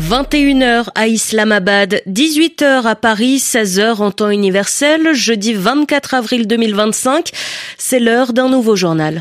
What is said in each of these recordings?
21h à Islamabad, 18h à Paris, 16h en temps universel, jeudi 24 avril 2025. C'est l'heure d'un nouveau journal.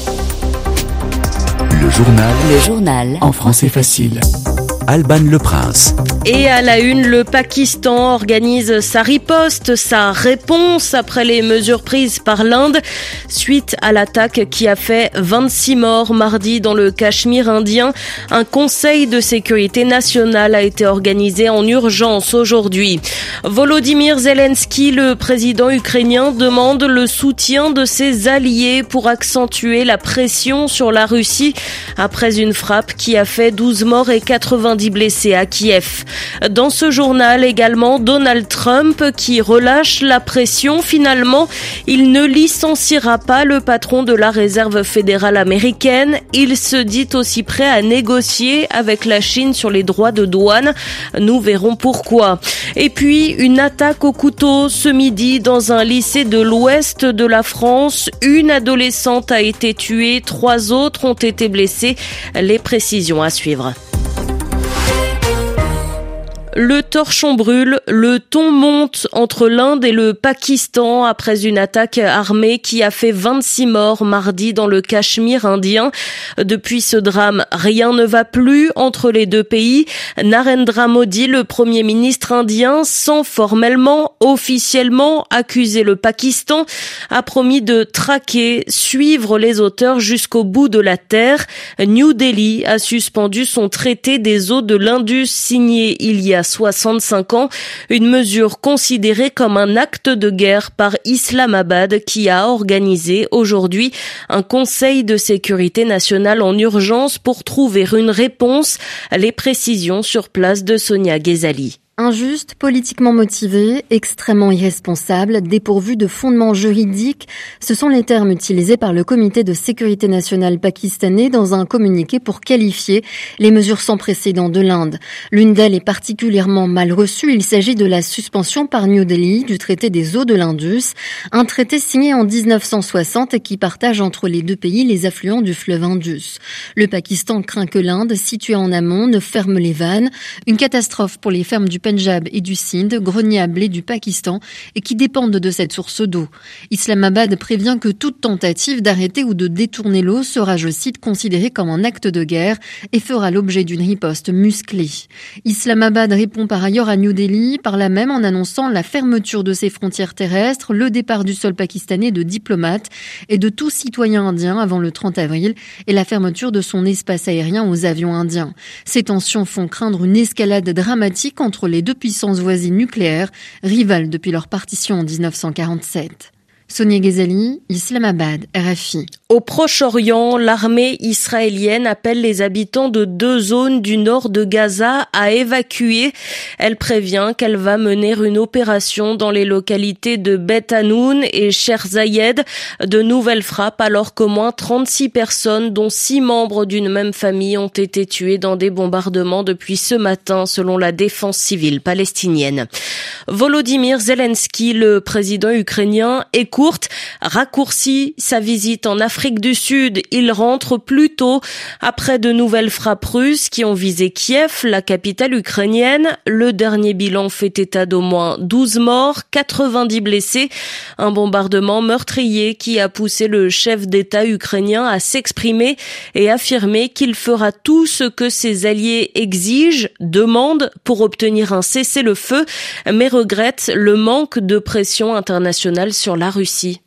Le journal en français facile. Alban Le Prince. Et à la une, le Pakistan organise sa riposte, sa réponse après les mesures prises par l'Inde suite à l'attaque qui a fait 26 morts mardi dans le Cachemire indien. Un conseil de sécurité nationale a été organisé en urgence aujourd'hui. Volodymyr Zelensky, le président ukrainien, demande le soutien de ses alliés pour accentuer la pression sur la Russie après une frappe qui a fait 12 morts et 90 blessés à Kiev. Dans ce journal également, Donald Trump qui relâche la pression. Finalement, il ne licenciera pas le patron de la Réserve fédérale américaine. Il se dit aussi prêt à négocier avec la Chine sur les droits de douane. Nous verrons pourquoi. Et puis, une attaque au couteau ce midi dans un lycée de l'ouest de la France. Une adolescente a été tuée, 3 autres ont été blessés. Les précisions à suivre. Le torchon brûle, le ton monte entre l'Inde et le Pakistan après une attaque armée qui a fait 26 morts mardi dans le Cachemire indien. Depuis ce drame, rien ne va plus entre les deux pays. Narendra Modi, le premier ministre indien, sans formellement, officiellement accuser le Pakistan, a promis de traquer, suivre les auteurs jusqu'au bout de la terre. New Delhi a suspendu son traité des eaux de l'Indus signé il y a 65 ans, une mesure considérée comme un acte de guerre par Islamabad qui a organisé aujourd'hui un conseil de sécurité nationale en urgence pour trouver une réponse. Les précisions sur place de Sonia Ghezali. Injuste, politiquement motivé, extrêmement irresponsable, dépourvu de fondements juridiques, ce sont les termes utilisés par le comité de sécurité nationale pakistanais dans un communiqué pour qualifier les mesures sans précédent de l'Inde. L'une d'elles est particulièrement mal reçue, il s'agit de la suspension par New Delhi du traité des eaux de l'Indus, un traité signé en 1960 et qui partage entre les deux pays les affluents du fleuve Indus. Le Pakistan craint que l'Inde, située en amont, ne ferme les vannes, une catastrophe pour les fermes du Punjab et du Sindh, greniers à blé du Pakistan et qui dépendent de cette source d'eau. Islamabad prévient que toute tentative d'arrêter ou de détourner l'eau sera, je cite, considérée comme un acte de guerre et fera l'objet d'une riposte musclée. Islamabad répond par ailleurs à New Delhi, par là même en annonçant la fermeture de ses frontières terrestres, le départ du sol pakistanais de diplomates et de tout citoyen indien avant le 30 avril et la fermeture de son espace aérien aux avions indiens. Ces tensions font craindre une escalade dramatique entre les deux puissances voisines nucléaires, rivales depuis leur partition en 1947. Sonia Ghezali, Islamabad, RFI. Au Proche-Orient, l'armée israélienne appelle les habitants de 2 zones du nord de Gaza à évacuer. Elle prévient qu'elle va mener une opération dans les localités de Beth Hanoun et Cher Zayed. De nouvelles frappes alors qu'au moins 36 personnes, dont 6 membres d'une même famille, ont été tuées dans des bombardements depuis ce matin, selon la défense civile palestinienne. Volodymyr Zelensky, le président ukrainien, est courte, raccourcit sa visite en Afrique du Sud. Il rentre plus tôt après de nouvelles frappes russes qui ont visé Kiev, la capitale ukrainienne. Le dernier bilan fait état d'au moins 12 morts, 90 blessés. Un bombardement meurtrier qui a poussé le chef d'État ukrainien à s'exprimer et affirmer qu'il fera tout ce que ses alliés exigent, demandent pour obtenir un cessez-le-feu, mais regrette le manque de pression internationale sur la Russie.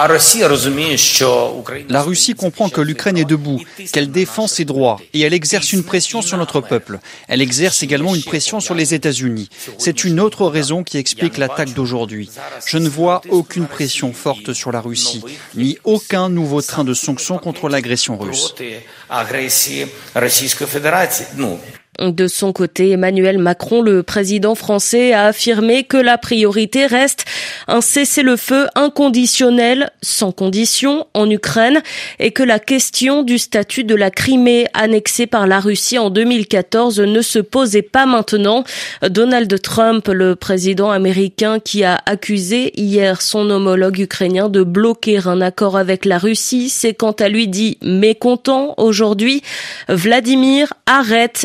La Russie comprend que l'Ukraine est debout, qu'elle défend ses droits et elle exerce une pression sur notre peuple. Elle exerce également une pression sur les États-Unis. C'est une autre raison qui explique l'attaque d'aujourd'hui. Je ne vois aucune pression forte sur la Russie, ni aucun nouveau train de sanctions contre l'agression russe. De son côté, Emmanuel Macron, le président français, a affirmé que la priorité reste un cessez-le-feu inconditionnel, sans condition, en Ukraine, et que la question du statut de la Crimée annexée par la Russie en 2014 ne se posait pas maintenant. Donald Trump, le président américain, qui a accusé hier son homologue ukrainien de bloquer un accord avec la Russie, s'est quant à lui dit mécontent aujourd'hui. Vladimir arrête, a posté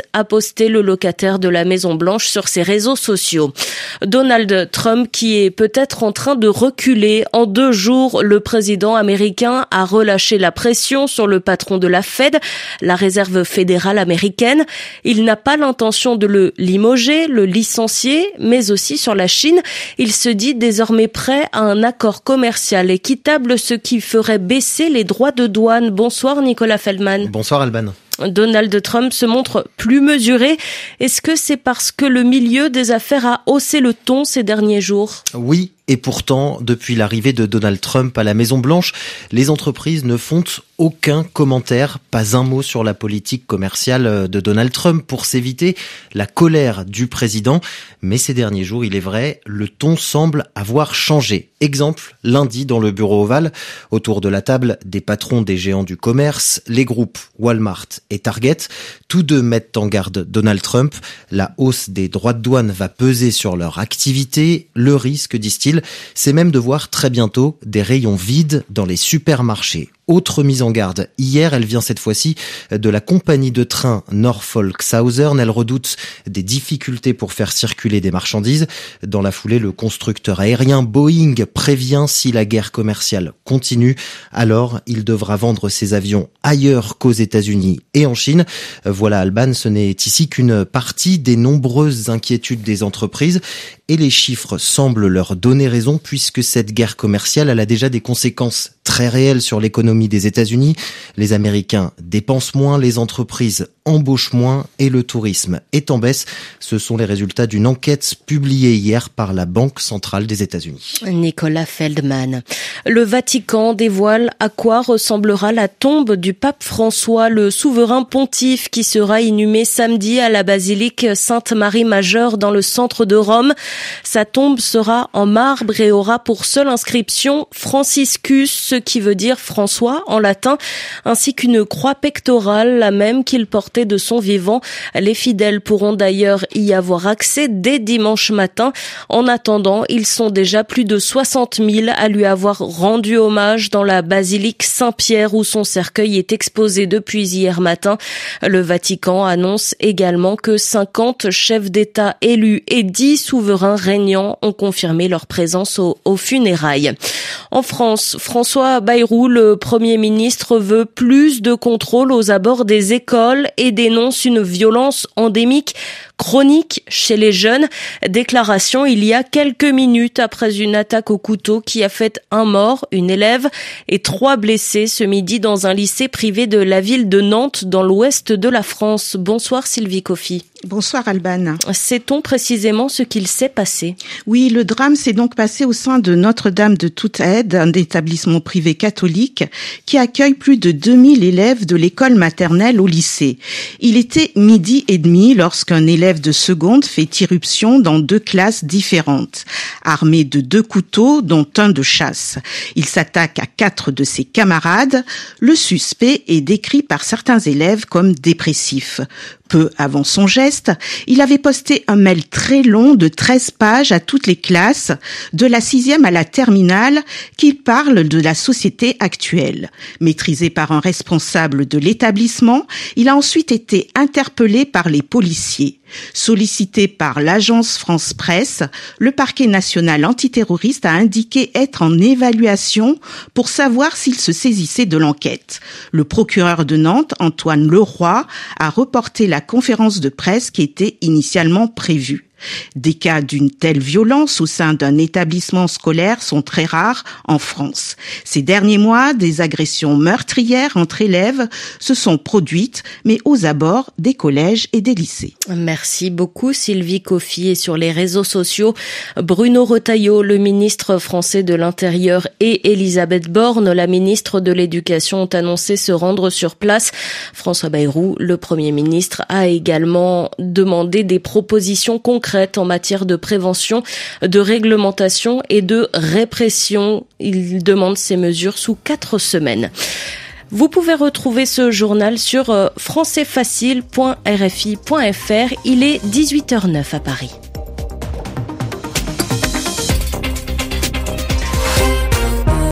posté le locataire de la Maison-Blanche sur ses réseaux sociaux. Donald Trump qui est peut-être en train de reculer. En 2 jours, le président américain a relâché la pression sur le patron de la Fed, la réserve fédérale américaine. Il n'a pas l'intention de le limoger, le licencier, mais aussi sur la Chine. Il se dit désormais prêt à un accord commercial équitable, ce qui ferait baisser les droits de douane. Bonsoir Nicolas Feldman. Bonsoir Alban. Donald Trump se montre plus mesuré. Est-ce que c'est parce que le milieu des affaires a haussé le ton ces derniers jours ? Oui, et pourtant, depuis l'arrivée de Donald Trump à la Maison-Blanche, les entreprises ne font aucun commentaire, pas un mot sur la politique commerciale de Donald Trump pour s'éviter la colère du président. Mais ces derniers jours, il est vrai, le ton semble avoir changé. Exemple, lundi dans le bureau ovale, autour de la table, des patrons des géants du commerce, les groupes Walmart et Target, tous deux mettent en garde Donald Trump. La hausse des droits de douane va peser sur leur activité. Le risque, disent-ils, c'est même de voir très bientôt des rayons vides dans les supermarchés. Autre mise en garde. Hier, elle vient cette fois-ci de la compagnie de train Norfolk Southern. Elle redoute des difficultés pour faire circuler des marchandises. Dans la foulée, le constructeur aérien Boeing prévient si la guerre commerciale continue, alors il devra vendre ses avions ailleurs qu'aux États-Unis et en Chine. Voilà Alban, ce n'est ici qu'une partie des nombreuses inquiétudes des entreprises et les chiffres semblent leur donner raison puisque cette guerre commerciale elle a déjà des conséquences très réelles sur l'économie des États-Unis. Les Américains dépensent moins, les entreprises embauchent moins et le tourisme est en baisse. Ce sont les résultats d'une enquête publiée hier par la Banque centrale des États-Unis. Nicolas Feldman. Le Vatican dévoile à quoi ressemblera la tombe du pape François, le souverain pontife qui sera inhumé samedi à la basilique Sainte-Marie-Majeure dans le centre de Rome. Sa tombe sera en marbre et aura pour seule inscription Franciscus, ce qui veut dire François en latin, ainsi qu'une croix pectorale, la même qu'il portait de son vivant. Les fidèles pourront d'ailleurs y avoir accès dès dimanche matin. En attendant, ils sont déjà plus de 60 000 à lui avoir rendu hommage dans la basilique Saint-Pierre où son cercueil est exposé depuis hier matin. Le Vatican annonce également que 50 chefs d'État élus et 10 souverains régnants ont confirmé leur présence aux funérailles. En France, François Bayrou, le Premier ministre, veut plus de contrôle aux abords des écoles et dénonce une violence endémique chronique chez les jeunes. Déclaration il y a quelques minutes après une attaque au couteau qui a fait un mort, une élève, et 3 blessés ce midi dans un lycée privé de la ville de Nantes dans l'ouest de la France. Bonsoir Sylvie Coffy. Bonsoir Alban. Sait-on précisément ce qu'il s'est passé ? Oui, le drame s'est donc passé au sein de Notre-Dame de Toute Aide, un établissement privé catholique qui accueille plus de 2000 élèves de l'école maternelle au lycée. Il était 12h30 lorsqu'un élève de seconde fait irruption dans 2 classes différentes, armé de 2 couteaux dont un de chasse. Il s'attaque à 4 de ses camarades. Le suspect est décrit par certains élèves comme dépressif. Peu avant son geste, il avait posté un mail très long de 13 pages à toutes les classes, de la 6e à la terminale, qui parle de la société actuelle. Maîtrisé par un responsable de l'établissement, il a ensuite été interpellé par les policiers. Sollicité par l'agence France Presse, le parquet national antiterroriste a indiqué être en évaluation pour savoir s'il se saisissait de l'enquête. Le procureur de Nantes, Antoine Leroy, a reporté la conférence de presse qui était initialement prévue. Des cas d'une telle violence au sein d'un établissement scolaire sont très rares en France. Ces derniers mois, des agressions meurtrières entre élèves se sont produites, mais aux abords des collèges et des lycées. Merci beaucoup Sylvie Coffy. Et sur les réseaux sociaux, Bruno Retailleau, le ministre français de l'Intérieur, et Elisabeth Borne, la ministre de l'Éducation, ont annoncé se rendre sur place. François Bayrou, le Premier ministre, a également demandé des propositions concrètes en matière de prévention, de réglementation et de répression. Il demande ces mesures sous 4 semaines. Vous pouvez retrouver ce journal sur françaisfacile.rfi.fr. Il est 18h09 à Paris.